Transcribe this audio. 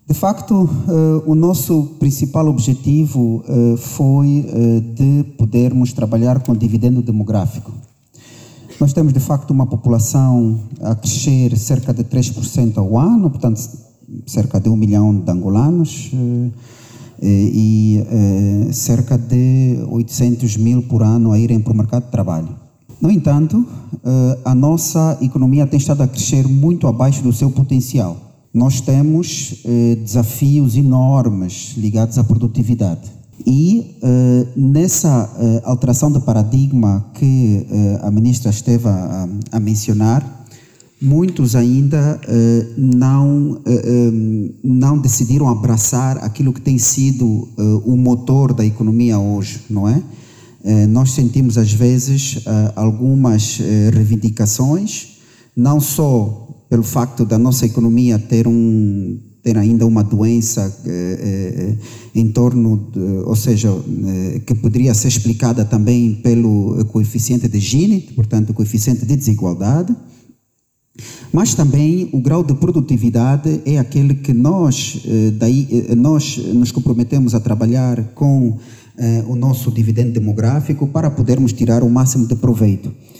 De facto, o nosso principal objetivo foi de podermos trabalhar com dividendo demográfico. Nós temos, de facto, uma população a crescer cerca de 3% ao ano, portanto, cerca de 1 milhão de angolanos e cerca de 800 mil por ano a irem para o mercado de trabalho. No entanto, a nossa economia tem estado a crescer muito abaixo do seu potencial. Nós temos desafios enormes ligados à produtividade. E nessa alteração de paradigma que a ministra esteve a mencionar, muitos ainda não decidiram abraçar aquilo que tem sido o motor da economia hoje, não é? Nós sentimos às vezes algumas reivindicações, não só pelo facto da nossa economia ter ainda uma doença em torno, ou seja, que poderia ser explicada também pelo coeficiente de Gini, portanto, o coeficiente de desigualdade, mas também o grau de produtividade é aquele que nós nos comprometemos a trabalhar com o nosso dividendo demográfico para podermos tirar o máximo de proveito.